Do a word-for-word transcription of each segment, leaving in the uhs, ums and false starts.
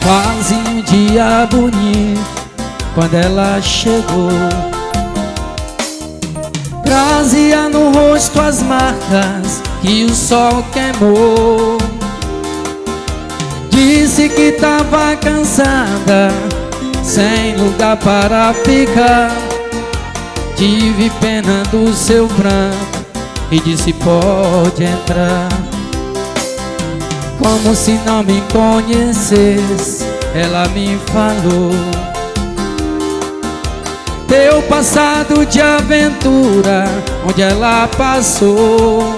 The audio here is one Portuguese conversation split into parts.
Quase um dia bonito quando ela chegou. Trazia no rosto as marcas que o sol queimou. Disse que tava cansada, sem lugar para ficar. Tive pena do seu pranto e disse pode entrar. Como se não me conhecesse, ela me falou teu passado de aventura, onde ela passou.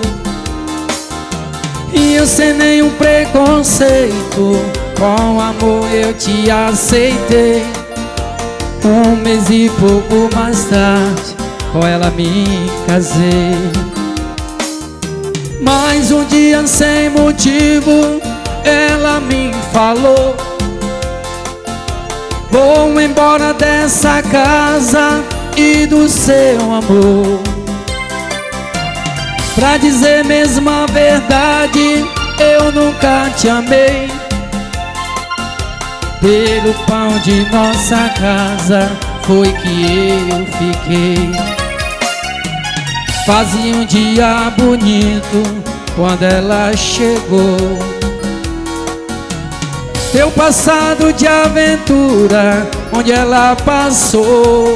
E eu sem nenhum preconceito, com amor eu te aceitei. Um mês e pouco mais tarde, com ela me casei. Mas um dia sem motivo, ela me falou vou embora dessa casa e do seu amor. Pra dizer mesmo a verdade, eu nunca te amei. Pelo pão de nossa casa foi que eu fiquei. Fazia um dia bonito quando ela chegou. Teu passado de aventura, onde ela passou.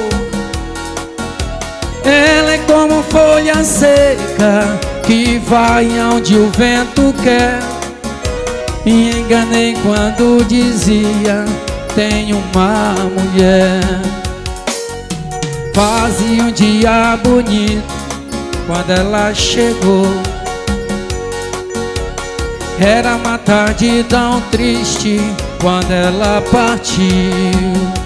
Ela é como folha seca, que vai onde o vento quer. Me enganei quando dizia, tenho uma mulher. Fazia um dia bonito quando ela chegou. Era uma tarde tão triste quando ela partiu.